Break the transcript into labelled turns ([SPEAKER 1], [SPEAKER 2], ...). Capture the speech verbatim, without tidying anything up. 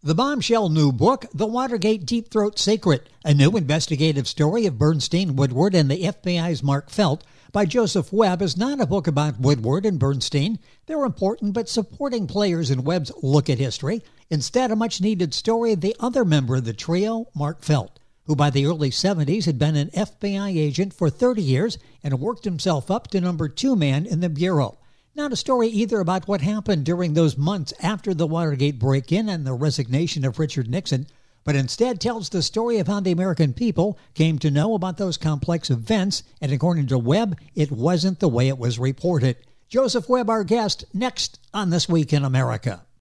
[SPEAKER 1] The bombshell new book, The Watergate Deep Throat Secret, a new investigative story of Bernstein, Woodward, and the F B I's Mark Felt by Joseph Webb, is not a book about Woodward and Bernstein. They're important but supporting players in Webb's look at history. Instead, a much-needed story of the other member of the trio, Mark Felt, who by the early seventies had been an F B I agent for thirty years and worked himself up to number two man in the Bureau. Not a story either about what happened during those months after the Watergate break-in and the resignation of Richard Nixon, but instead tells the story of how the American people came to know about those complex events, and according to Webb, it wasn't the way it was reported. Joseph Webb, our guest, next on This Week in America.